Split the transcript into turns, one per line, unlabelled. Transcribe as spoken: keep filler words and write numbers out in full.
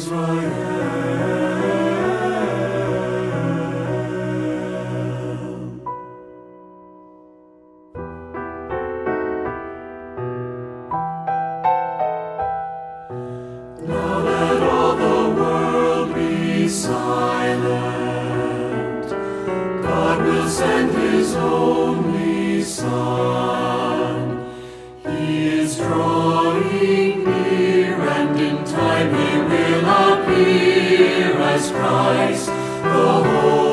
Now let all the world be silent. God will send His only Son. He is drawing near, and in time He will appear as Christ the Holy.